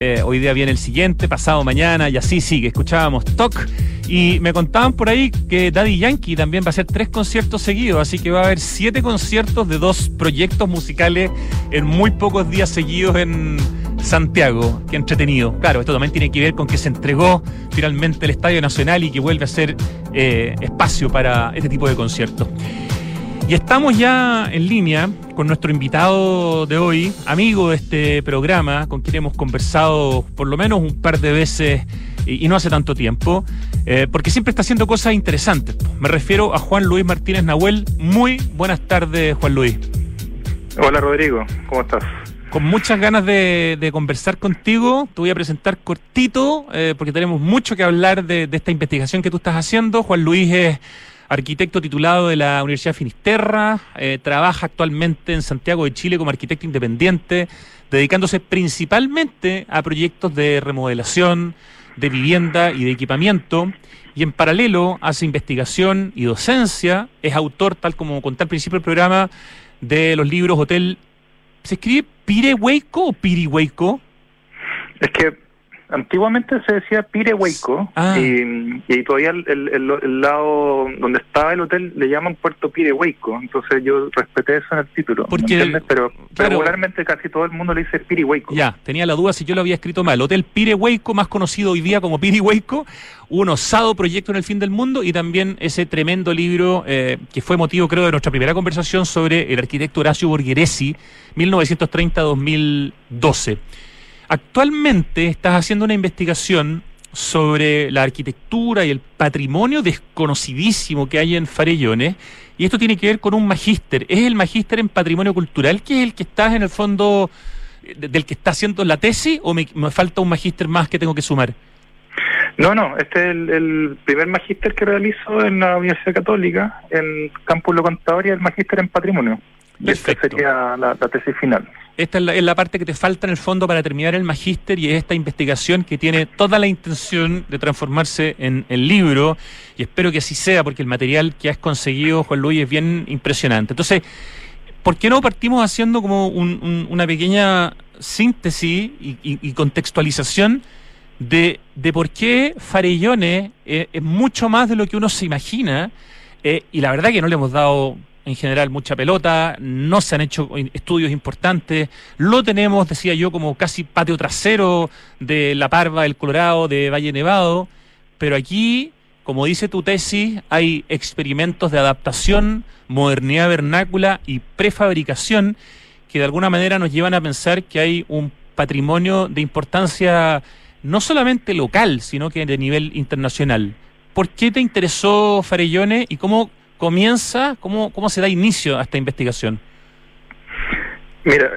Hoy día viene el siguiente, pasado mañana, y así sigue. Escuchábamos TOC y me contaban por ahí que Daddy Yankee también va a hacer 3 conciertos seguidos, así que va a haber 7 conciertos de 2 proyectos musicales en muy pocos días seguidos en Santiago. Qué entretenido. Claro, esto también tiene que ver con que se entregó finalmente el Estadio Nacional y que vuelve a ser espacio para este tipo de conciertos. Y estamos ya en línea con nuestro invitado de hoy, amigo de este programa, con quien hemos conversado por lo menos un par de veces y no hace tanto tiempo, porque siempre está haciendo cosas interesantes. Me refiero a Juan Luis Martínez Nahuel. Muy buenas tardes, Juan Luis. Hola, Rodrigo, ¿cómo estás? Con muchas ganas de conversar contigo. Te voy a presentar cortito, porque tenemos mucho que hablar de esta investigación que tú estás haciendo. Juan Luis es arquitecto titulado de la Universidad de Finisterra, trabaja actualmente en Santiago de Chile como arquitecto independiente, dedicándose principalmente a proyectos de remodelación, de vivienda y de equipamiento, y en paralelo hace investigación y docencia. Es autor, tal como conté al principio del programa, de los libros Hotel... ¿Se escribe Pirehueco o Pirihueco? Es que antiguamente se decía Pirehueco, y todavía el lado donde estaba el hotel le llaman Puerto Pirehueco, entonces yo respeté eso en el título. Porque, pero claro, regularmente casi todo el mundo le dice Pirihueco. Ya, tenía la duda si yo lo había escrito mal. Hotel Pirehueco, más conocido hoy día como Pirihueco, un osado proyecto en el fin del mundo, y también ese tremendo libro que fue motivo, creo, de nuestra primera conversación sobre el arquitecto Horacio Borghiresi, 1930-2012. Actualmente estás haciendo una investigación sobre la arquitectura y el patrimonio desconocidísimo que hay en Farellones, y esto tiene que ver con un magíster. ¿Es el magíster en patrimonio cultural, que es el que estás en el fondo del que está haciendo la tesis, o me falta un magíster más que tengo que sumar? No, este es el primer magíster que realizo en la Universidad Católica, en Campus Lo Contador, y el magíster en patrimonio. Perfecto. Esta sería la tesis final. Esta es la parte que te falta en el fondo para terminar el magíster, y es esta investigación que tiene toda la intención de transformarse en el libro, y espero que así sea, porque el material que has conseguido, Juan Luis, es bien impresionante. Entonces, ¿por qué no partimos haciendo como una pequeña síntesis y contextualización de por qué Farellones es mucho más de lo que uno se imagina, y la verdad que no le hemos dado en general mucha pelota, no se han hecho estudios importantes, lo tenemos, decía yo, como casi patio trasero de La Parva, El Colorado, de Valle Nevado, pero aquí, como dice tu tesis, hay experimentos de adaptación, modernidad vernácula y prefabricación que de alguna manera nos llevan a pensar que hay un patrimonio de importancia no solamente local, sino que de nivel internacional. ¿Por qué te interesó Farellones y cómo comienza, cómo se da inicio a esta investigación? Mira,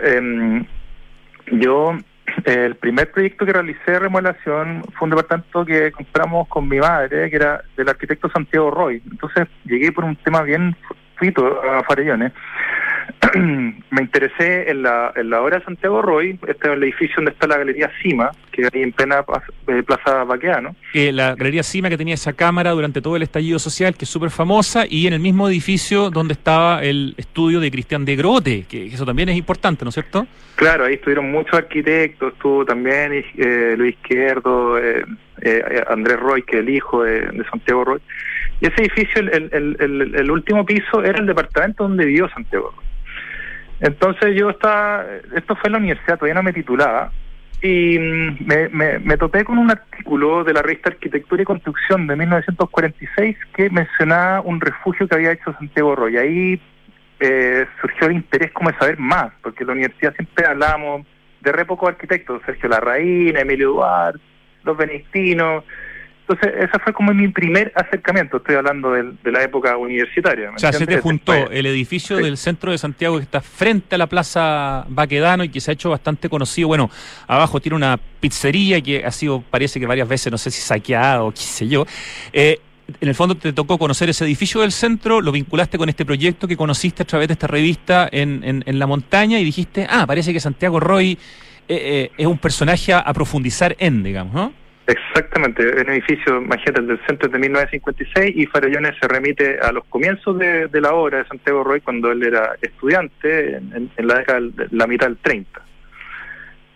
yo el primer proyecto que realicé de remodelación fue un departamento que compramos con mi madre, que era del arquitecto Santiago Roy. Entonces llegué por un tema bien fortuito a Farellones. Me interesé en la obra de Santiago Roy. Este es el edificio donde está la Galería Cima, que hay en plena Plaza Baqueano. La Galería Cima, que tenía esa cámara durante todo el estallido social, que es súper famosa, y en el mismo edificio donde estaba el estudio de Cristian de Grote, que eso también es importante, ¿no es cierto? Claro, ahí estuvieron muchos arquitectos, estuvo también Luis Izquierdo, Andrés Roy, que es el hijo de Santiago Roy. Y ese edificio, el último piso, era el departamento donde vivió Santiago Roy. Entonces esto fue en la universidad, todavía no me titulaba, y me topé con un artículo de la revista Arquitectura y Construcción de 1946 que mencionaba un refugio que había hecho Santiago Roy. Ahí surgió el interés como de saber más, porque en la universidad siempre hablábamos de re pocos arquitectos, Sergio Larraín, Emilio Duarte, los benedictinos. Entonces, ese fue como mi primer acercamiento. Estoy hablando de la época universitaria. O sea, se te juntó el edificio del centro de Santiago, que está frente a la Plaza Baquedano y que se ha hecho bastante conocido. Bueno, abajo tiene una pizzería que ha sido, parece que varias veces, no sé si saqueada o qué sé yo. En el fondo te tocó conocer ese edificio del centro, lo vinculaste con este proyecto que conociste a través de esta revista en la montaña, y dijiste, parece que Santiago Roy es un personaje a profundizar digamos, ¿no? Exactamente, un edificio, imagínate, el del centro es de 1956, y Farellones se remite a los comienzos de la obra de Santiago Roy cuando él era estudiante en la década de la mitad del 30.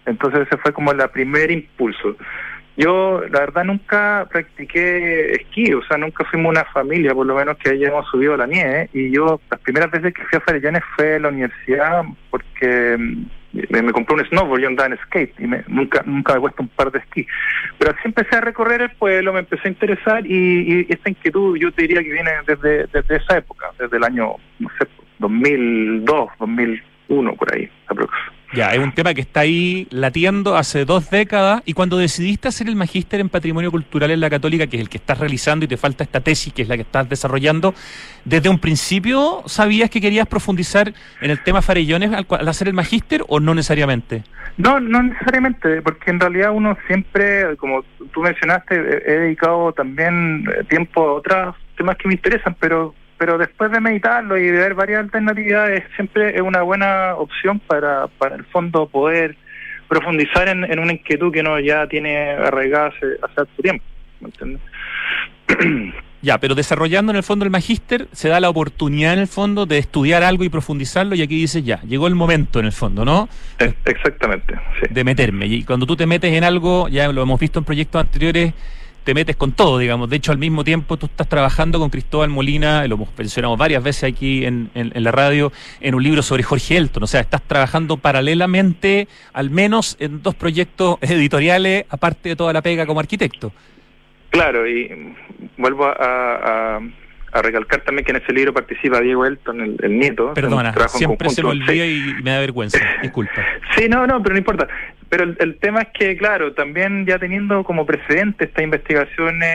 Entonces ese fue como el primer impulso. Yo, la verdad, nunca practiqué esquí, o sea, nunca fuimos una familia, por lo menos, que hayamos subido a la nieve, y yo, las primeras veces que fui a Farellones fue a la universidad, porque me compré un snowboard, yo andaba en skate, y nunca me he puesto un par de esquí. Pero así empecé a recorrer el pueblo, me empecé a interesar, y esta inquietud, yo te diría que viene desde esa época, desde el año, no sé, 2002, 2001, por ahí, aproximadamente. Ya, es un tema que está ahí latiendo hace 2 décadas, y cuando decidiste hacer el magíster en Patrimonio Cultural en la Católica, que es el que estás realizando y te falta esta tesis, que es la que estás desarrollando, ¿desde un principio sabías que querías profundizar en el tema Farellones al hacer el magíster o no necesariamente? No necesariamente, porque en realidad uno siempre, como tú mencionaste, he dedicado también tiempo a otros temas que me interesan, pero después de meditarlo y de ver varias alternativas, siempre es una buena opción para el fondo poder profundizar en una inquietud que uno ya tiene arraigada hace harto tiempo, ¿me entiendes? Ya, pero desarrollando en el fondo el magíster, se da la oportunidad en el fondo de estudiar algo y profundizarlo, y aquí dices ya, llegó el momento en el fondo, ¿no? Exactamente, sí. De meterme, y cuando tú te metes en algo, ya lo hemos visto en proyectos anteriores, te metes con todo, digamos. De hecho, al mismo tiempo tú estás trabajando con Cristóbal Molina, lo hemos mencionado varias veces aquí en la radio, en un libro sobre Jorge Elton. O sea, estás trabajando paralelamente, al menos en 2 proyectos editoriales, aparte de toda la pega como arquitecto. Claro, y vuelvo a recalcar también que en ese libro participa Diego Elton, el nieto. Perdona, siempre se me olvida y me da vergüenza, disculpa. Sí, no, pero no importa. Pero el tema es que, claro, también ya teniendo como precedente estas investigaciones,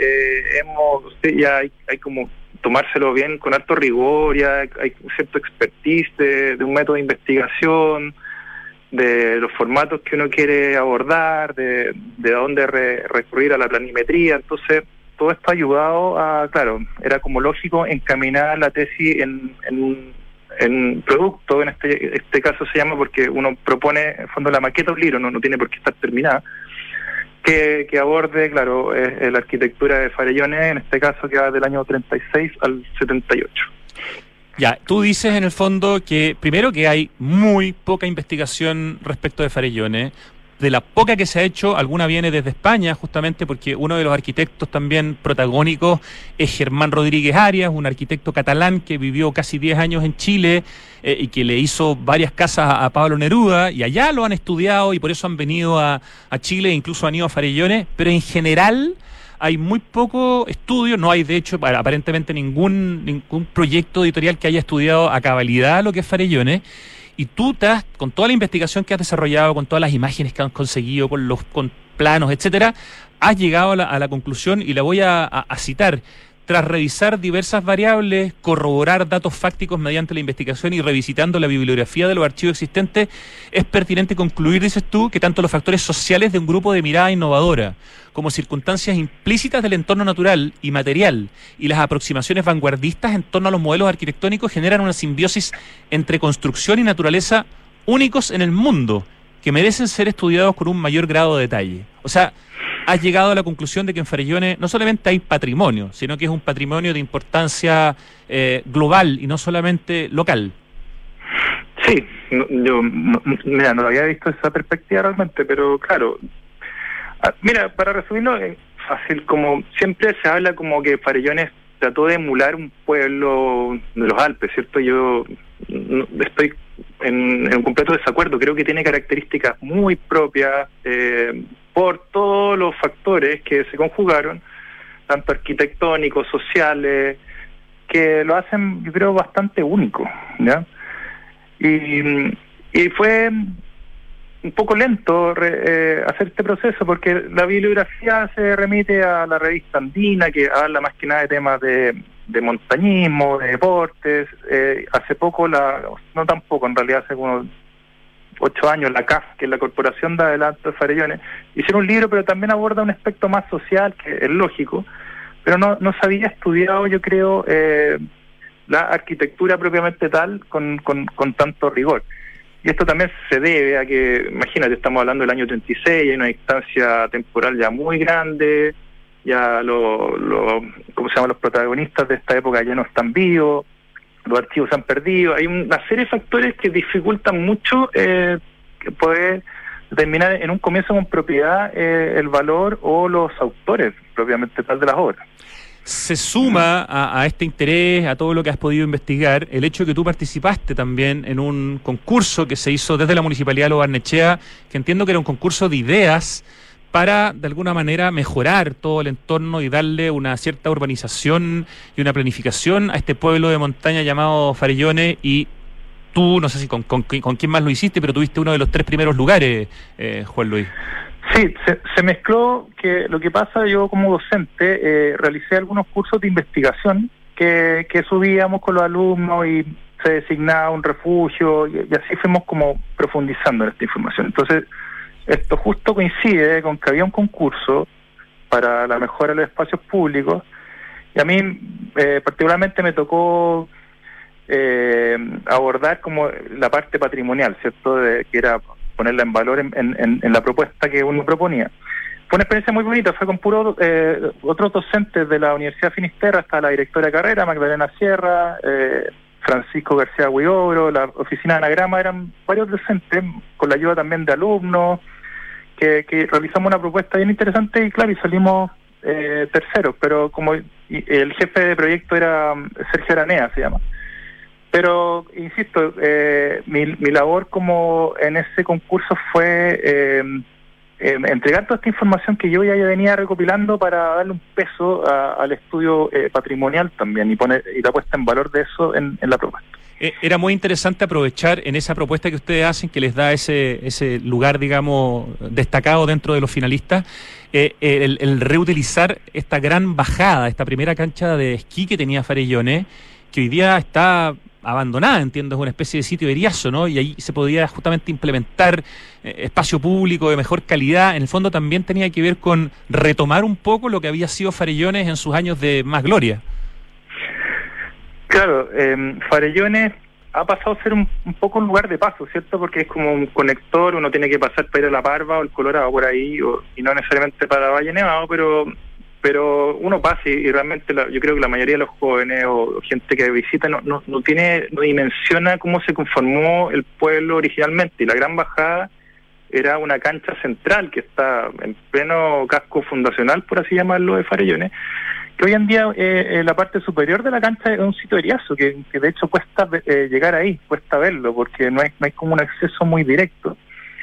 ya hay como tomárselo bien con alto rigor, ya hay un cierto expertise de un método de investigación, de los formatos que uno quiere abordar, de dónde recurrir a la planimetría. Entonces, todo esto ha ayudado a, claro, era como lógico encaminar la tesis en producto, en este caso se llama porque uno propone, en el fondo, la maqueta de un libro, no tiene por qué estar terminada, que aborde, claro, la arquitectura de Farellones, en este caso que va del año 36 al 78. Ya, tú dices en el fondo que, primero, que hay muy poca investigación respecto de Farellones. De la poca que se ha hecho, alguna viene desde España, justamente porque uno de los arquitectos también protagónicos es Germán Rodríguez Arias, un arquitecto catalán que vivió casi 10 años en Chile y que le hizo varias casas a Pablo Neruda, y allá lo han estudiado y por eso han venido a Chile e incluso han ido a Farellones, pero en general hay muy poco estudio, no hay de hecho aparentemente ningún proyecto editorial que haya estudiado a cabalidad lo que es Farellones. Y tú con toda la investigación que has desarrollado, con todas las imágenes que has conseguido, con planos, etcétera, has llegado a la conclusión, y la voy a citar: tras revisar diversas variables, corroborar datos fácticos mediante la investigación y revisitando la bibliografía de los archivos existentes, es pertinente concluir, dices tú, que tanto los factores sociales de un grupo de mirada innovadora, como circunstancias implícitas del entorno natural y material, y las aproximaciones vanguardistas en torno a los modelos arquitectónicos generan una simbiosis entre construcción y naturaleza únicos en el mundo, que merecen ser estudiados con un mayor grado de detalle. O sea, has llegado a la conclusión de que en Farellones no solamente hay patrimonio, sino que es un patrimonio de importancia global y no solamente local. Sí, yo no había visto esa perspectiva realmente, pero claro, mira, para resumirlo, es fácil, como siempre se habla como que Farellones trató de emular un pueblo de los Alpes, ¿cierto? Yo estoy en completo desacuerdo, creo que tiene características muy propias, por todos los factores que se conjugaron, tanto arquitectónicos, sociales, que lo hacen, yo creo, bastante único, ¿ya? Y fue un poco lento hacer este proceso, porque la bibliografía se remite a la revista Andina, que habla más que nada de temas de montañismo, de deportes. Hace poco, no tan poco, en realidad hace unos 8 años, la CAF, que es la Corporación de Adelanto de Farellones, hicieron un libro, pero también aborda un aspecto más social, que es lógico, pero no se había estudiado, yo creo, la arquitectura propiamente tal con tanto rigor. Y esto también se debe a que, imagínate, estamos hablando del año 36, hay una distancia temporal ya muy grande, ya ¿cómo se llaman? Los protagonistas de esta época ya no están vivos, los archivos se han perdido, hay una serie de factores que dificultan mucho poder determinar en un comienzo con propiedad el valor o los autores propiamente tal de las obras. Se suma a este interés, a todo lo que has podido investigar, el hecho de que tú participaste también en un concurso que se hizo desde la Municipalidad de Lo Barnechea, que entiendo que era un concurso de ideas para, de alguna manera, mejorar todo el entorno y darle una cierta urbanización y una planificación a este pueblo de montaña llamado Farellones. Y tú, no sé si con quién más lo hiciste, pero tuviste uno de los 3 primeros lugares, Juan Luis. Sí, se mezcló que lo que pasa, yo como docente realicé algunos cursos de investigación que subíamos con los alumnos y se designaba un refugio y así fuimos como profundizando en esta información. Entonces, esto justo coincide con que había un concurso para la mejora de los espacios públicos y a mí particularmente me tocó abordar como la parte patrimonial, ¿cierto? Que era ponerla en valor en la propuesta que uno proponía. Fue una experiencia muy bonita, fue con otros docentes de la Universidad de Finisterra, hasta la directora de carrera, Magdalena Sierra, Francisco García Huidobro, la oficina de anagrama, eran varios docentes, con la ayuda también de alumnos, que realizamos una propuesta bien interesante y claro, y salimos terceros, pero como el jefe de proyecto era Sergio Aranea, se llama. Pero, insisto, mi labor como en ese concurso fue entregar toda esta información que yo ya venía recopilando para darle un peso al estudio patrimonial también y la puesta en valor de eso en la propuesta. Era muy interesante aprovechar en esa propuesta que ustedes hacen, que les da ese lugar, digamos, destacado dentro de los finalistas, el reutilizar esta gran bajada, esta primera cancha de esquí que tenía Farellones, que hoy día está abandonada, entiendo, es una especie de sitio eriazo, ¿no? Y ahí se podía justamente implementar espacio público de mejor calidad. En el fondo también tenía que ver con retomar un poco lo que había sido Farellones en sus años de más gloria. Claro, Farellones ha pasado a ser un poco un lugar de paso, ¿cierto? Porque es como un conector, uno tiene que pasar para ir a La Parva o el Colorado por ahí, y no necesariamente para Valle Nevado, pero uno pasa y realmente yo creo que la mayoría de los jóvenes o gente que visita no dimensiona cómo se conformó el pueblo originalmente. Y la Gran Bajada era una cancha central que está en pleno casco fundacional, por así llamarlo, de Farellones, que hoy en día la parte superior de la cancha es un sitio eriazo, que de hecho cuesta llegar ahí, cuesta verlo, porque no hay como un acceso muy directo.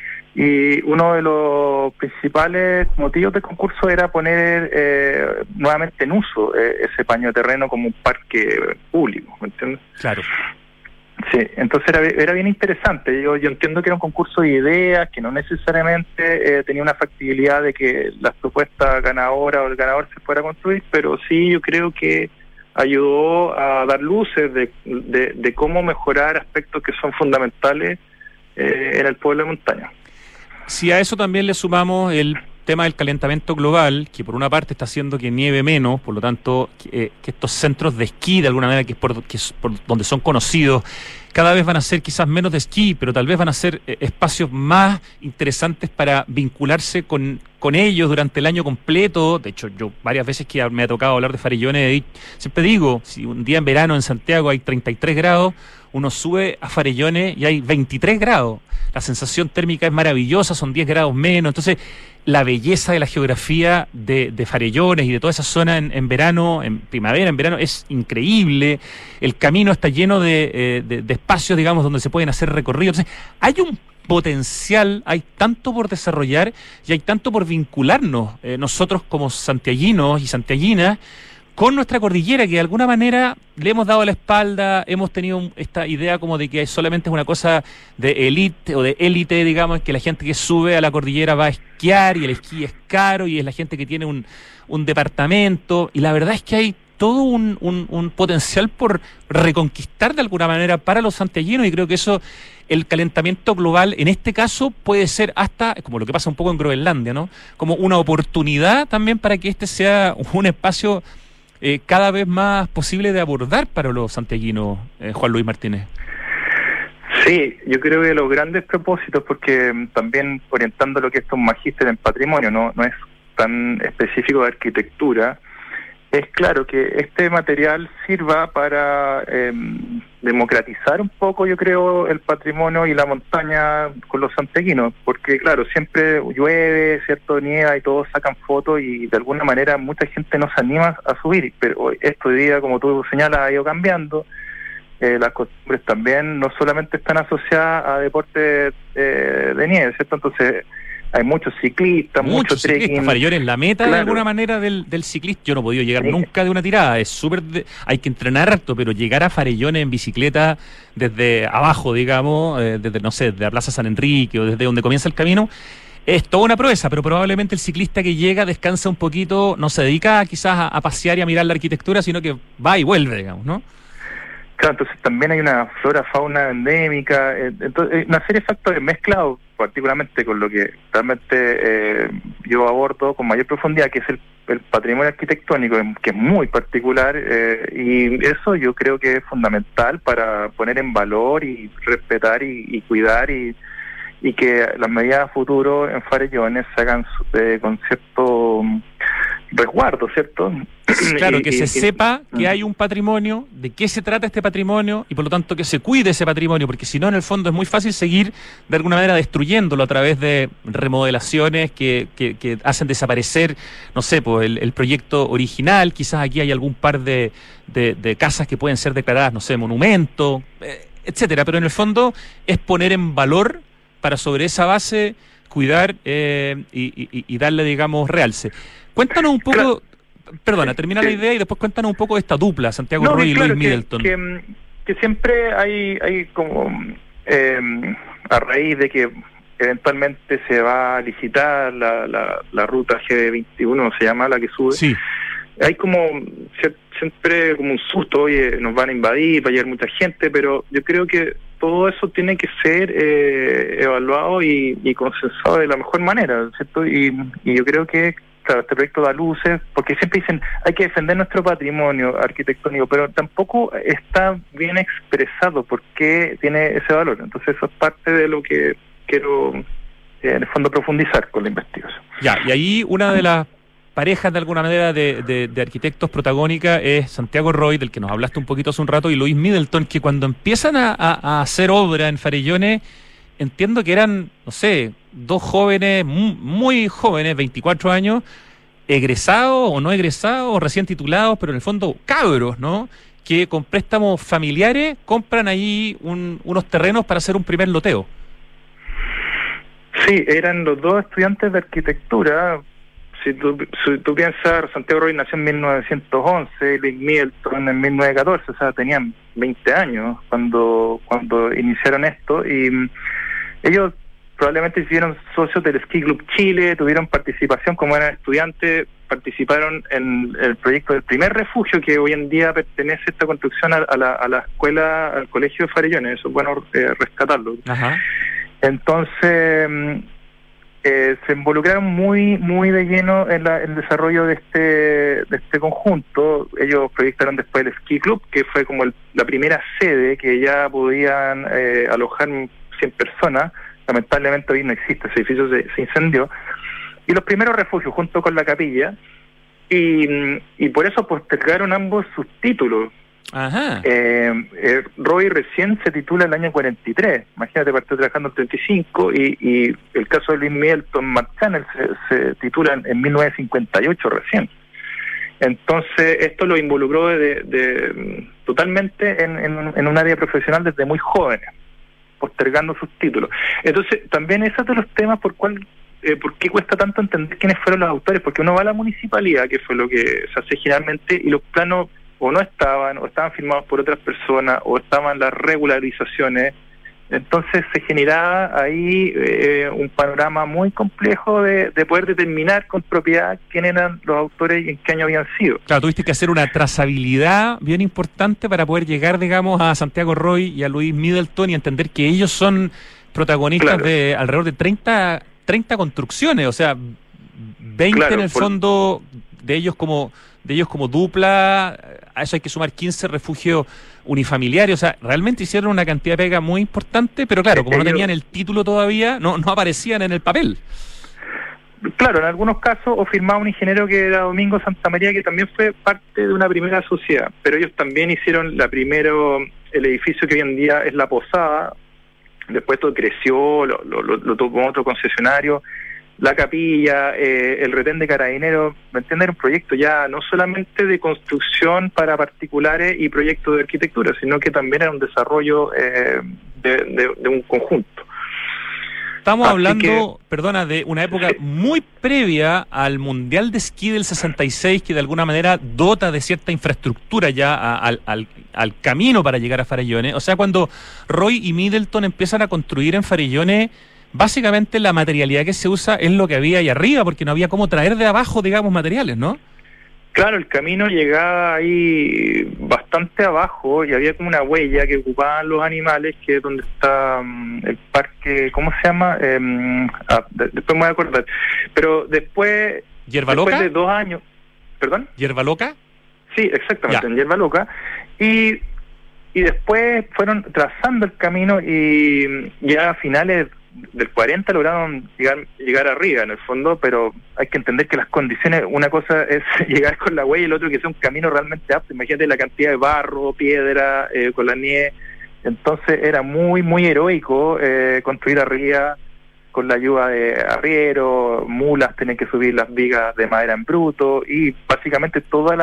Y uno de los principales motivos del concurso era poner nuevamente en uso ese paño de terreno como un parque público, ¿me entiendes? Claro. Sí, entonces era bien interesante. Yo entiendo que era un concurso de ideas, que no necesariamente tenía una factibilidad de que la propuesta ganadora o el ganador se fuera a construir, pero sí yo creo que ayudó a dar luces de cómo mejorar aspectos que son fundamentales en el pueblo de montaña. Si a eso también le sumamos el tema del calentamiento global, que por una parte está haciendo que nieve menos, por lo tanto que estos centros de esquí, de alguna manera, que es por donde son conocidos, cada vez van a ser quizás menos de esquí, pero tal vez van a ser espacios más interesantes para vincularse con ellos durante el año completo. De hecho, yo varias veces que me ha tocado hablar de Farellones, siempre digo, si un día en verano en Santiago hay 33 grados, uno sube a Farellones y hay 23 grados. La sensación térmica es maravillosa, son 10 grados menos. Entonces, la belleza de la geografía de Farellones y de toda esa zona en verano, en primavera, en verano, es increíble. El camino está lleno de espacios, digamos, donde se pueden hacer recorridos. Entonces, hay un potencial, hay tanto por desarrollar y hay tanto por vincularnos nosotros como santiaguinos y santiaguinas con nuestra cordillera, que de alguna manera le hemos dado la espalda, hemos tenido esta idea como de que solamente es una cosa de élite o de élite, digamos, que la gente que sube a la cordillera va a esquiar y el esquí es caro y es la gente que tiene un departamento, y la verdad es que hay todo un potencial por reconquistar de alguna manera para los santiaguinos, y creo que eso, el calentamiento global en este caso puede ser hasta, como lo que pasa un poco en Groenlandia, ¿no? Como una oportunidad también para que este sea un espacio cada vez más posible de abordar para los santiaguinos, Juan Luis Martínez. Sí, yo creo que los grandes propósitos, porque también orientando lo que es un magíster en patrimonio, no es tan específico de arquitectura, es claro que este material sirva para democratizar un poco, yo creo, el patrimonio y la montaña con los santiaguinos, porque claro, siempre llueve, cierto, nieva y todos sacan fotos y de alguna manera mucha gente no se anima a subir, pero este día, como tú señalas, ha ido cambiando. Las costumbres también no solamente están asociadas a deportes de nieve, ¿cierto? Entonces hay muchos ciclistas, mucho trekking. Farellones es la meta, claro, de alguna manera del ciclista. Yo no he podido llegar nunca de una tirada, es hay que entrenar harto, pero llegar a Farellones en bicicleta desde abajo, digamos, desde, no sé, de la Plaza San Enrique o desde donde comienza el camino, es toda una proeza, pero probablemente el ciclista que llega descansa un poquito, no se dedica quizás a pasear y a mirar la arquitectura, sino que va y vuelve, digamos, ¿no? Claro, entonces también hay una flora, fauna endémica, entonces una serie de factores mezclados, particularmente con lo que realmente yo abordo con mayor profundidad, que es el patrimonio arquitectónico, que es muy particular, y eso yo creo que es fundamental para poner en valor y respetar y cuidar y que las medidas a futuro en Farellones se hagan con cierto resguardo, ¿cierto? Claro, que se sepa que hay un patrimonio, de qué se trata este patrimonio y por lo tanto que se cuide ese patrimonio, porque si no, en el fondo es muy fácil seguir de alguna manera destruyéndolo a través de remodelaciones que hacen desaparecer, no sé, pues el proyecto original. Quizás aquí hay algún par de casas que pueden ser declaradas, no sé, monumento, etcétera, pero en el fondo es poner en valor para sobre esa base cuidar y darle, digamos, realce. Cuéntanos un poco, claro, perdona, termina la idea y después cuéntanos un poco de esta dupla, Santiago Roy y Luis Middleton. Que siempre hay como, a raíz de que eventualmente se va a licitar la ruta GB21, se llama, la que sube, sí, hay como siempre como un susto, oye, nos van a invadir, va a llegar mucha gente, pero yo creo que todo eso tiene que ser evaluado y consensado de la mejor manera, ¿cierto? Y yo creo que, claro, este proyecto da luces, porque siempre dicen, hay que defender nuestro patrimonio arquitectónico, pero tampoco está bien expresado por qué tiene ese valor. Entonces eso es parte de lo que quiero, en el fondo, profundizar con la investigación. Ya, y ahí una de las parejas de alguna manera de arquitectos protagónica es Santiago Roy, del que nos hablaste un poquito hace un rato, y Luis Middleton, que cuando empiezan a hacer obra en Farellones, entiendo que eran, no sé, dos jóvenes, muy jóvenes, 24 años, egresados o no egresados, o recién titulados, pero en el fondo cabros, ¿no? Que con préstamos familiares compran ahí unos terrenos para hacer un primer loteo. Sí, eran los dos estudiantes de arquitectura. Si tú piensas, Santiago Roy nació en 1911, Luis Middleton en 1914, o sea, tenían 20 años cuando iniciaron esto, y ellos probablemente hicieron socios del Ski Club Chile, tuvieron participación como eran estudiantes, participaron en el proyecto del primer refugio que hoy en día pertenece esta construcción a la escuela, al colegio de Farellones. Eso es bueno rescatarlo. Ajá. Entonces se involucraron muy de lleno en el desarrollo de este conjunto. Ellos proyectaron después el Ski Club, que fue como la primera sede que ya podían alojar 100 personas. Lamentablemente hoy no existe, ese edificio se incendió. Y los primeros refugios junto con la capilla, y por eso postergaron ambos sus títulos. Ajá. Roy recién se titula en el año 43, imagínate, partió trabajando en 35, y el caso de Luis Middleton Marchand se titula en 1958 recién. Entonces esto lo involucró totalmente en un área profesional desde muy jóvenes, postergando sus títulos. Entonces también ese es de los temas por qué cuesta tanto entender quiénes fueron los autores, porque uno va a la municipalidad, que fue lo que se hace generalmente, y los planos o no estaban, o estaban firmados por otras personas, o estaban las regularizaciones. Entonces se generaba ahí un panorama muy complejo de poder determinar con propiedad quién eran los autores y en qué año habían sido. Claro, tuviste que hacer una trazabilidad bien importante para poder llegar, digamos, a Santiago Roy y a Luis Middleton y entender que ellos son protagonistas, claro, de alrededor de 30 construcciones, o sea, 20 claro, en el fondo de ellos como dupla. A eso hay que sumar 15 refugios unifamiliares, o sea, realmente hicieron una cantidad de pega muy importante, pero claro, como no tenían el título todavía, no aparecían en el papel. Claro, en algunos casos, o firmaba un ingeniero que era Domingo Santamaría, que también fue parte de una primera sociedad, pero ellos también hicieron el edificio que hoy en día es La Posada. Después todo creció, lo tomó otro concesionario, la capilla, el retén de Carabineros. ¿Me entiendes? Era un proyecto ya no solamente de construcción para particulares y proyectos de arquitectura, sino que también era un desarrollo de un conjunto. Estamos hablando, perdona, de una época muy previa al Mundial de Esquí del 66, que de alguna manera dota de cierta infraestructura ya al camino para llegar a Farellones. O sea, cuando Roy y Middleton empiezan a construir en Farellones, básicamente la materialidad que se usa es lo que había ahí arriba, porque no había cómo traer de abajo, digamos, materiales, ¿no? Claro, el camino llegaba ahí bastante abajo y había como una huella que ocupaban los animales, que es donde está el parque, ¿cómo se llama? Después me voy a acordar. Pero después de 2 años... ¿Perdón? ¿Hierba Loca? Sí, exactamente, en Hierba Loca. Y después fueron trazando el camino y ya a finales del 40 lograron llegar arriba en el fondo, pero hay que entender que las condiciones, una cosa es llegar con la huella y el otro que sea un camino realmente apto. Imagínate la cantidad de barro, piedra, con la nieve. Entonces era muy muy heroico construir arriba con la ayuda de arrieros, mulas, tenían que subir las vigas de madera en bruto y básicamente toda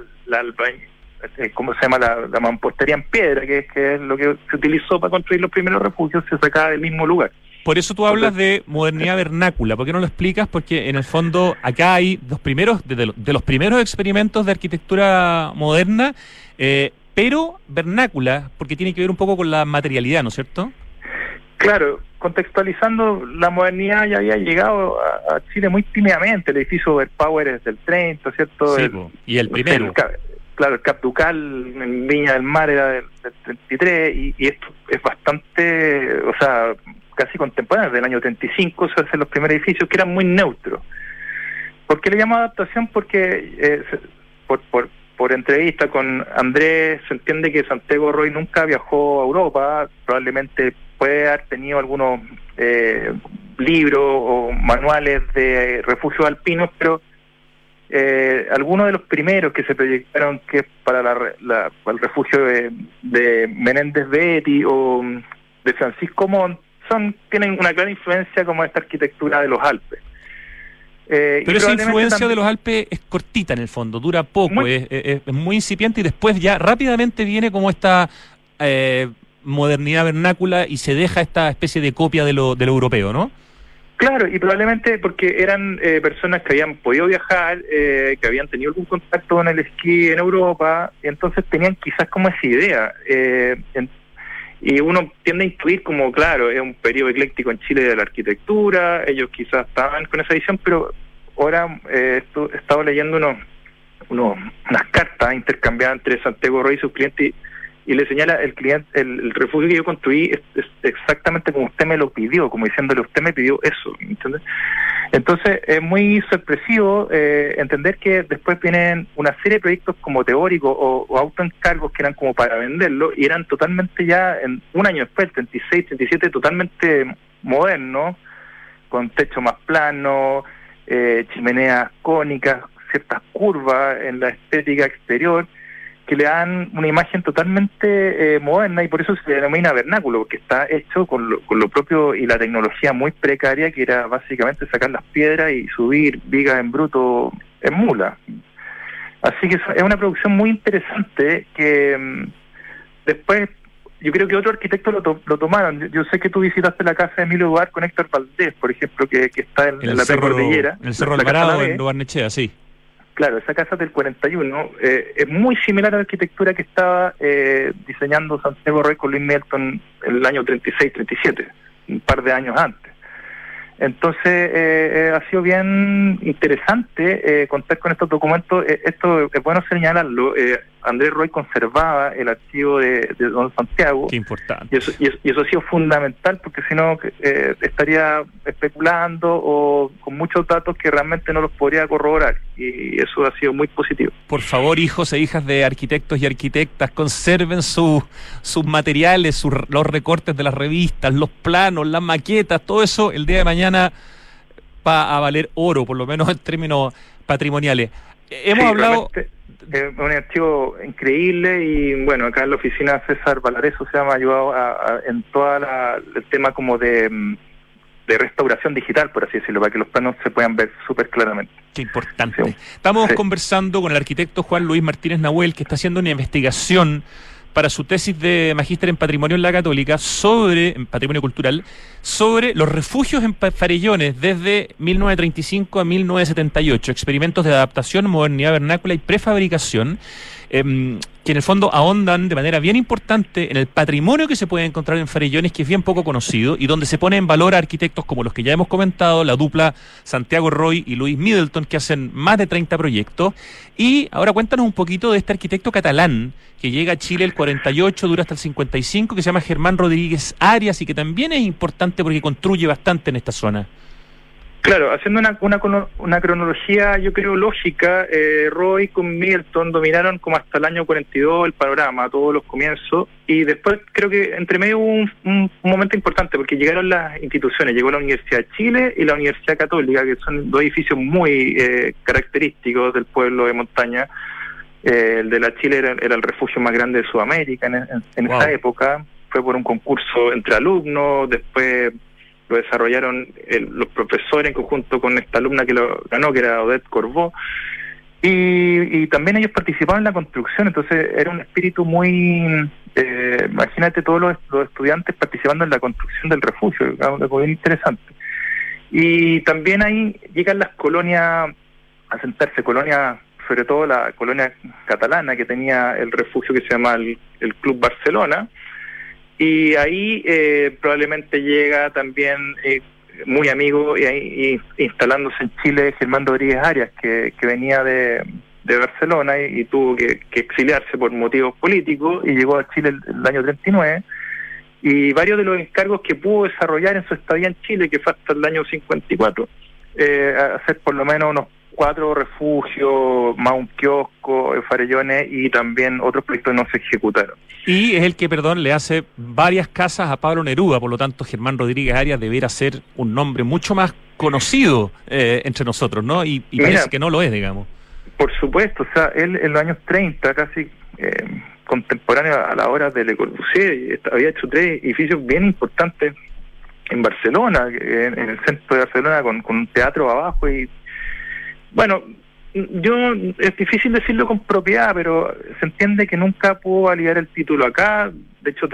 ¿cómo se llama? La mampostería en piedra, que es lo que se utilizó para construir los primeros refugios, se sacaba del mismo lugar. Por eso tú hablas de modernidad vernácula. ¿Por qué no lo explicas? Porque en el fondo acá hay de los primeros experimentos de arquitectura moderna, pero vernácula, porque tiene que ver un poco con la materialidad, ¿no es cierto? Claro, contextualizando, la modernidad ya había llegado a Chile muy tímidamente. El edificio Overpower es del 30, ¿cierto? Sí, y el primero. Claro, el Cap Ducal en Viña del Mar era del 33 y esto es bastante, o sea, casi contemporáneo, del año 35 se hacen los primeros edificios que eran muy neutros. ¿Por qué le llamo adaptación? Porque por entrevista con Andrés se entiende que Santiago Roy nunca viajó a Europa, probablemente puede haber tenido algunos libros o manuales de refugios alpinos, pero algunos de los primeros que se proyectaron, que es para el refugio de Menéndez Betti o de Francisco Montt, tienen una clara influencia como esta arquitectura de los Alpes. Pero esa influencia de los Alpes es cortita en el fondo, dura poco, es muy incipiente y después ya rápidamente viene como esta modernidad vernácula y se deja esta especie de copia de lo europeo, ¿no? Claro, y probablemente porque eran personas que habían podido viajar, que habían tenido algún contacto con el esquí en Europa, y entonces tenían quizás como esa idea. Y uno tiende a intuir como, claro, es un periodo ecléctico en Chile de la arquitectura, ellos quizás estaban con esa visión, pero ahora he estado leyendo unas cartas intercambiadas entre Santiago Roy y sus clientes y le señala el refugio que yo construí es exactamente como usted me lo pidió, como diciéndole, usted me pidió eso, ¿entiendes? Entonces es muy sorpresivo entender que después vienen una serie de proyectos como teóricos o autoencargos que eran como para venderlo y eran totalmente ya en un año después, el 36, 37, totalmente modernos, con techo más plano, chimeneas cónicas, ciertas curvas en la estética exterior que le dan una imagen totalmente moderna y por eso se denomina vernáculo, porque está hecho con lo propio y la tecnología muy precaria, que era básicamente sacar las piedras y subir vigas en bruto en mula. Así que es una producción muy interesante que después yo creo que otro arquitecto lo tomaron. Yo sé que tú visitaste la casa de Emilio Duarte con Héctor Valdés, por ejemplo, que está en la Precordillera. En el Cerro Alvarado, en Barnechea, sí. Claro, esa casa del 41 es muy similar a la arquitectura que estaba diseñando Santiago Roy con Luis Middleton en el año 36-37, un par de años antes. Entonces ha sido bien interesante contar con estos documentos. Esto es bueno señalarlo. Andrés Roy conservaba el archivo de don Santiago. Qué importante. Y eso ha sido fundamental, porque si no estaría especulando o con muchos datos que realmente no los podría corroborar. Y eso ha sido muy positivo. Por favor, hijos e hijas de arquitectos y arquitectas, conserven sus materiales, los recortes de las revistas, los planos, las maquetas, todo eso el día de mañana va a valer oro, por lo menos en términos patrimoniales. Hemos hablado... Es un archivo increíble y bueno, acá en la oficina César Valareso se me ha ayudado en todo el tema como de restauración digital, por así decirlo, para que los planos se puedan ver súper claramente. Qué importante. Sí. Estamos conversando con el arquitecto Juan Luis Martínez Nahuel, que está haciendo una investigación para su tesis de magíster en Patrimonio en la Católica, en Patrimonio Cultural, sobre los refugios en Farellones desde 1935 a 1978, experimentos de adaptación, modernidad vernácula y prefabricación, que en el fondo ahondan de manera bien importante en el patrimonio que se puede encontrar en Farellones, que es bien poco conocido, y donde se pone en valor a arquitectos como los que ya hemos comentado, la dupla Santiago Roy y Luis Middleton, que hacen más de 30 proyectos. Y ahora cuéntanos un poquito de este arquitecto catalán, que llega a Chile el 48, dura hasta el 55, que se llama Germán Rodríguez Arias, y que también es importante porque construye bastante en esta zona. Claro, haciendo una cronología, yo creo, lógica, Roy con Middleton dominaron como hasta el año 42 el panorama, todos los comienzos, y después creo que entre medio hubo un momento importante, porque llegaron las instituciones, llegó la Universidad de Chile y la Universidad Católica, que son dos edificios muy característicos del pueblo de montaña. El de la Chile era el refugio más grande de Sudamérica en esa época, fue por un concurso entre alumnos, después lo desarrollaron los profesores en conjunto con esta alumna que lo ganó, que era Odette Corbeau, y también ellos participaban en la construcción, entonces era un espíritu muy, imagínate todos los estudiantes participando en la construcción del refugio, algo bien interesante. Y también ahí llegan las colonias a sentarse, colonias, sobre todo la colonia catalana que tenía el refugio que se llama el Club Barcelona. Y ahí probablemente llega también muy amigo y instalándose en Chile Germán Rodríguez Arias, que venía de Barcelona y tuvo que exiliarse por motivos políticos y llegó a Chile el año 39. Y varios de los encargos que pudo desarrollar en su estadía en Chile, que fue hasta el año 54, hacer por lo menos unos 4 refugios, más un kiosco, Farellones, y también otros proyectos no se ejecutaron. Y es el que, le hace varias casas a Pablo Neruda, por lo tanto Germán Rodríguez Arias debiera ser un nombre mucho más conocido entre nosotros, ¿no? Y parece que no lo es, digamos. Por supuesto, o sea, él en los años 30, casi contemporáneo a la hora de Le Corbusier, había hecho 3 edificios bien importantes en Barcelona, en el centro de Barcelona, con un teatro abajo y bueno, es difícil decirlo con propiedad, pero se entiende que nunca pudo validar el título acá. De hecho,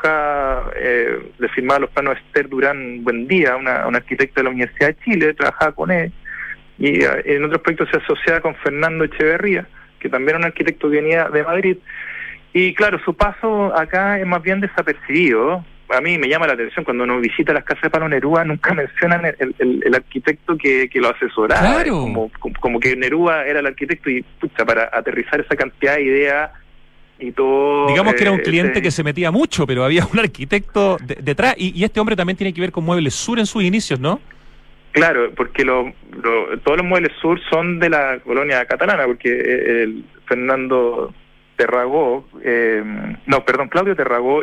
le firmaba los planos Esther Durán Buendía, una arquitecta de la Universidad de Chile, trabajaba con él, y en otros proyectos se asociaba con Fernando Echeverría, que también era un arquitecto que venía de Madrid. Y claro, su paso acá es más bien desapercibido. A mí me llama la atención cuando uno visita las casas de Pablo Neruda, nunca mencionan el arquitecto que lo asesoraba. Claro. Como que Neruda era el arquitecto y para aterrizar esa cantidad de ideas y todo. Digamos que era un cliente que se metía mucho, pero había un arquitecto detrás, y este hombre también tiene que ver con Muebles Sur en sus inicios, ¿no? Claro, porque todos los Muebles Sur son de la colonia catalana, porque el Fernando Tarragó, Claudio Tarragó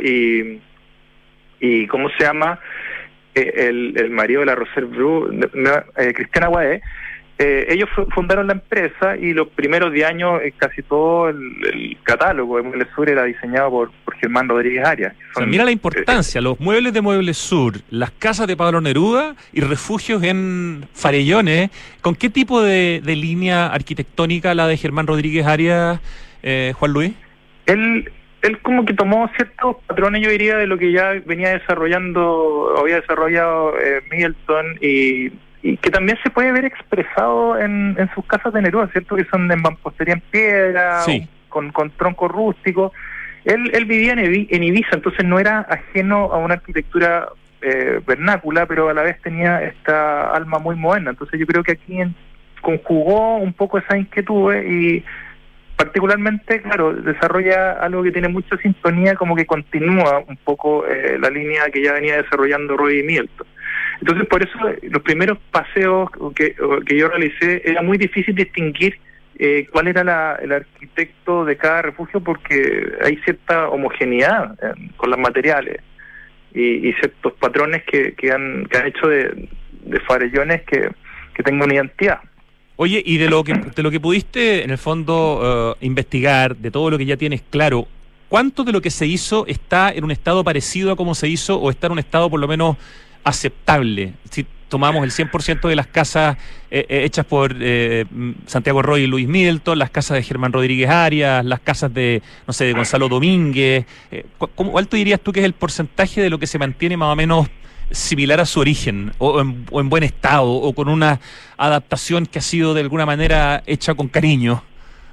y ¿cómo se llama? El marido de la Roser Bru, Cristiana Guadé, ellos fundaron la empresa y los primeros 10 años casi todo el catálogo de Muebles Sur era diseñado por Germán Rodríguez Arias. O sea, mira la importancia, los muebles de Muebles Sur, las casas de Pablo Neruda y refugios en Farellones. ¿Con qué tipo de línea arquitectónica la de Germán Rodríguez Arias, Juan Luis? Él como que tomó ciertos patrones, yo diría, de lo que ya había desarrollado Middleton y que también se puede ver expresado en sus casas de Neruda, ¿cierto? Que son de mampostería en piedra, sí, con troncos rústicos. Él vivía en Ibiza, entonces no era ajeno a una arquitectura vernácula, pero a la vez tenía esta alma muy moderna. Entonces yo creo que aquí conjugó un poco esa inquietud y particularmente, claro, desarrolla algo que tiene mucha sintonía, como que continúa un poco la línea que ya venía desarrollando Roy y Middleton. Entonces, por eso los primeros paseos que yo realicé era muy difícil distinguir cuál era el arquitecto de cada refugio, porque hay cierta homogeneidad con los materiales y ciertos patrones que han hecho de farellones que tenga una identidad. Oye, y de lo que pudiste, en el fondo, investigar, de todo lo que ya tienes claro, ¿cuánto de lo que se hizo está en un estado parecido a como se hizo o está en un estado por lo menos aceptable? Si tomamos el 100% de las casas hechas por Santiago Roy y Luis Middleton, las casas de Germán Rodríguez Arias, las casas de, no sé, de Gonzalo Domínguez, ¿cuál tú dirías tú que es el porcentaje de lo que se mantiene más o menos similar a su origen, o en buen estado, o con una adaptación que ha sido de alguna manera hecha con cariño?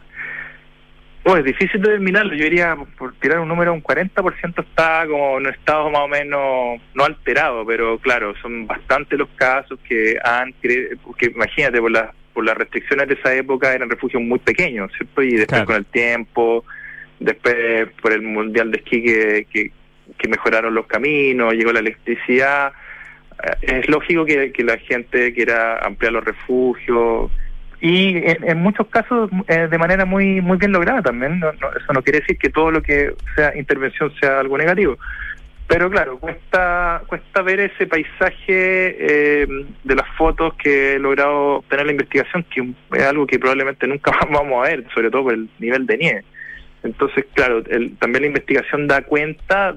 Es difícil determinarlo. Yo diría, por tirar un número, un 40% está como en un estado más o menos no alterado, pero claro, son bastantes los casos que porque imagínate, por las restricciones de esa época eran refugios muy pequeños, ¿cierto? Y después, claro, con el tiempo, después por el Mundial de Esquí que mejoraron los caminos, llegó la electricidad, es lógico que la gente quiera ampliar los refugios, y en muchos casos de manera muy muy bien lograda también. Eso no quiere decir que todo lo que sea intervención sea algo negativo, pero claro, cuesta ver ese paisaje de las fotos que he logrado obtener la investigación, que es algo que probablemente nunca más vamos a ver, sobre todo por el nivel de nieve. Entonces, claro, también la investigación da cuenta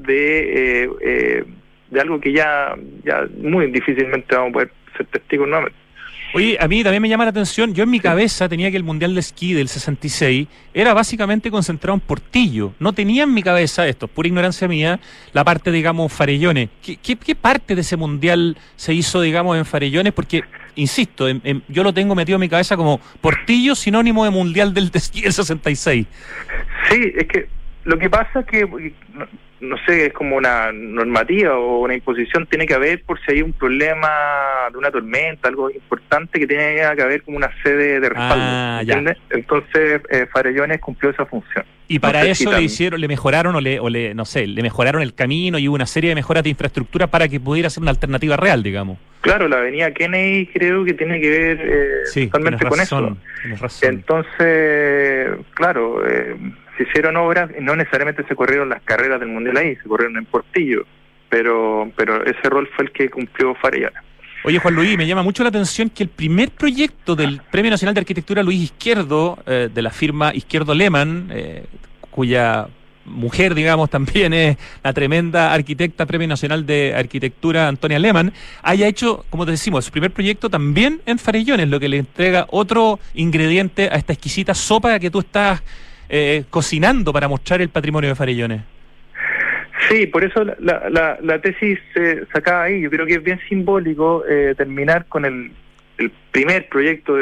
de algo que ya muy difícilmente vamos a poder ser testigos nuevamente. Oye, a mí también me llama la atención, yo en mi cabeza tenía que el Mundial de Esquí del 66 era básicamente concentrado en Portillo. No tenía en mi cabeza, esto es pura ignorancia mía, la parte, digamos, Farellones. ¿Qué parte de ese Mundial se hizo, digamos, en Farellones? Porque, insisto, yo lo tengo metido en mi cabeza como Portillo, sinónimo de Mundial del Esquí del 66. Sí, es que lo que pasa es que, no sé, es como una normativa o una imposición, tiene que haber por si hay un problema de una tormenta, algo importante que tiene que haber como una sede de respaldo, ¿entiendes? Entonces Farellones cumplió esa función. Y para eso le mejoraron le mejoraron el camino y hubo una serie de mejoras de infraestructura para que pudiera ser una alternativa real, digamos. Claro, la avenida Kennedy creo que tiene que ver totalmente con eso. Tienes razón. Entonces, claro, se hicieron obras y no necesariamente se corrieron las carreras del Mundial ahí, se corrieron en Portillo, pero ese rol fue el que cumplió Farellones. Oye, Juan Luis, me llama mucho la atención que el primer proyecto del Premio Nacional de Arquitectura Luis Izquierdo, de la firma Izquierdo Lehmann, cuya mujer, digamos, también es la tremenda arquitecta Premio Nacional de Arquitectura Antonia Lehmann, haya hecho, como te decimos, su primer proyecto también en Farellones, lo que le entrega otro ingrediente a esta exquisita sopa que tú estás cocinando para mostrar el patrimonio de Farellones. Sí, por eso la tesis se sacaba ahí. Yo creo que es bien simbólico terminar con el primer proyecto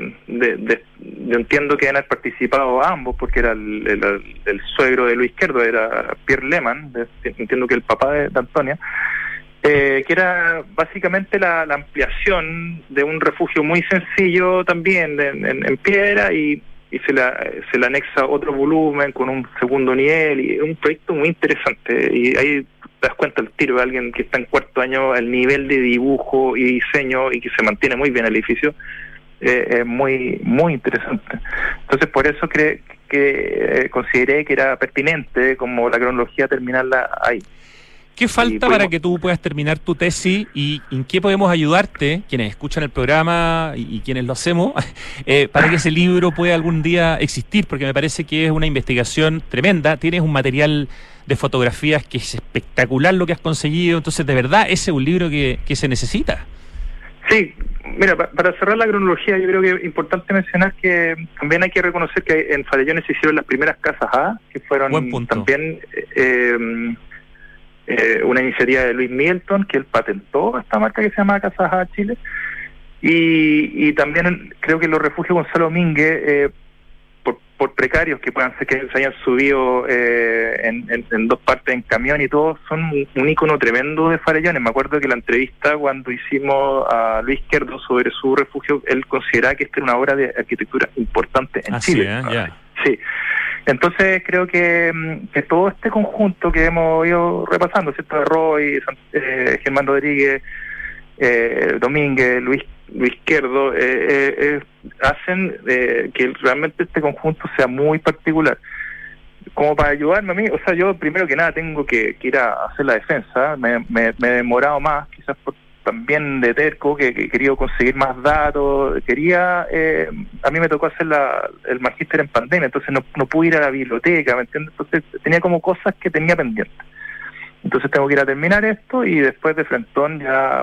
yo entiendo que han participado ambos, porque era el suegro de Luis Izquierdo, era Pierre Lehmann, entiendo que el papá de Antonia, que era básicamente la ampliación de un refugio muy sencillo también en piedra, y se le anexa otro volumen con un segundo nivel, y es un proyecto muy interesante, y ahí te das cuenta el tiro de alguien que está en cuarto año, el nivel de dibujo y diseño, y que se mantiene muy bien el edificio, es muy muy interesante. Entonces por eso consideré que era pertinente como la cronología terminarla ahí. ¿Qué falta para que tú puedas terminar tu tesis y en qué podemos ayudarte, quienes escuchan el programa y quienes lo hacemos, para que ese libro pueda algún día existir? Porque me parece que es una investigación tremenda, tienes un material de fotografías que es espectacular lo que has conseguido, entonces de verdad ese es un libro que se necesita. Sí, mira, para cerrar la cronología, yo creo que es importante mencionar que también hay que reconocer que en Farellones se hicieron las primeras casas A, que fueron también una iniciativa de Luis Middleton, que él patentó esta marca que se llama Casas A Chile, y también creo que los refugios Gonzalo Domínguez, por precarios que puedan ser que se hayan subido en dos partes en camión y todo, son un ícono tremendo de Farellones. Me acuerdo que la entrevista cuando hicimos a Luis Izquierdo sobre su refugio, él consideraba que esta era una obra de arquitectura importante en Chile. Sí. Entonces creo que todo este conjunto que hemos ido repasando, ¿cierto? De Roy, Germán Rodríguez, Domínguez, Luis Izquierdo, hacen que realmente este conjunto sea muy particular. Como para ayudarme a mí, o sea, yo primero que nada tengo que ir a hacer la defensa. Me he demorado más, quizás también de terco, que quería conseguir más datos, a mí me tocó hacer el magíster en pandemia, entonces no pude ir a la biblioteca, ¿me entiendes? Entonces tenía como cosas que tenía pendientes. Entonces tengo que ir a terminar esto y después de frentón ya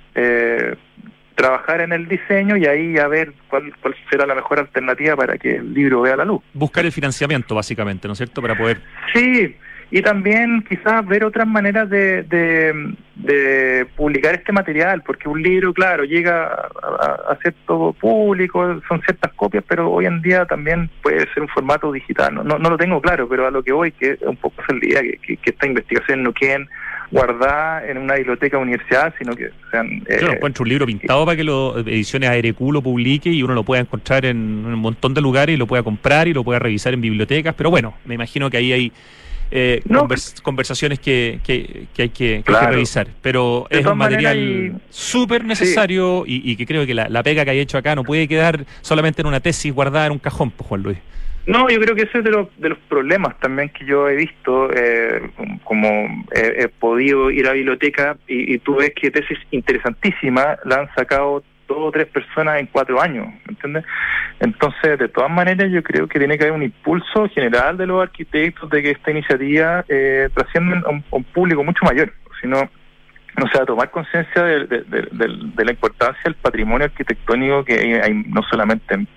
trabajar en el diseño y ahí a ver cuál será la mejor alternativa para que el libro vea la luz. Buscar el financiamiento, básicamente, ¿no es cierto? Para poder... Sí, y también quizás ver otras maneras de publicar este material, porque un libro, claro, llega a cierto público, son ciertas copias, pero hoy en día también puede ser un formato digital. No lo tengo claro, pero a lo que voy, que un poco es el día que esta investigación no queden guardada en una biblioteca universidad, sino que sean... Yo encuentro un libro pintado para que Ediciones ARQ lo publique y uno lo pueda encontrar en un montón de lugares y lo pueda comprar y lo pueda revisar en bibliotecas, pero bueno, me imagino que ahí hay conversaciones que hay que revisar, pero es un material súper necesario y que creo que la pega que hay hecho acá no puede quedar solamente en una tesis guardada en un cajón, pues, Juan Luis. No, yo creo que ese es de los problemas también que yo he visto, como he podido ir a biblioteca y tú ves que tesis interesantísimas la han sacado 2 o 3 personas en 4 años, ¿me entiendes? Entonces, de todas maneras, yo creo que tiene que haber un impulso general de los arquitectos de que esta iniciativa trascienda a un público mucho mayor, si no se va a tomar conciencia de la importancia del patrimonio arquitectónico que hay no solamente en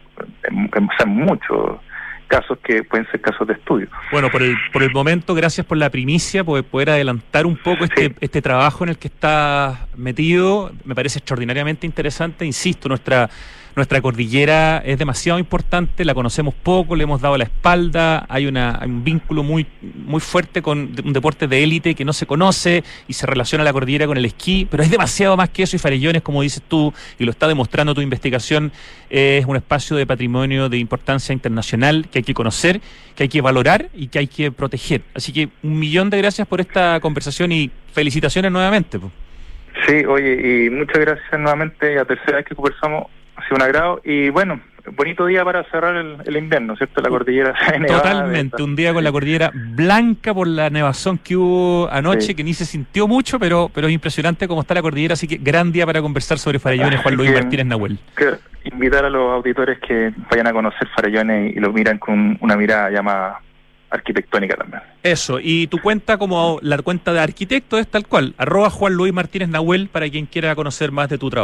muchos casos que pueden ser casos de estudio. Bueno, por el momento, gracias por la primicia, por poder adelantar un poco este trabajo en el que está metido. Me parece extraordinariamente interesante. Insisto, nuestra cordillera es demasiado importante, la conocemos poco, le hemos dado la espalda, hay un vínculo muy muy fuerte con un deporte de élite que no se conoce y se relaciona la cordillera con el esquí, pero es demasiado más que eso, y Farellones, como dices tú, y lo está demostrando tu investigación, es un espacio de patrimonio de importancia internacional que hay que conocer, que hay que valorar y que hay que proteger. Así que 1.000.000 de gracias por esta conversación y felicitaciones nuevamente. Sí, oye, y muchas gracias nuevamente, la tercera vez que conversamos. Ha sido un agrado y bueno, bonito día para cerrar el invierno, ¿cierto? La cordillera nevada. Totalmente, un día con la cordillera blanca por la nevazón que hubo anoche, que ni se sintió mucho, pero es impresionante cómo está la cordillera, así que gran día para conversar sobre Farellones, Juan Luis Martínez Nahuel. Invitar a los auditores que vayan a conocer Farellones y lo miran con una mirada ya más arquitectónica también. Eso, y tu cuenta, como la cuenta de arquitecto, es tal cual, @Juan Luis Martínez Nahuel, para quien quiera conocer más de tu trabajo.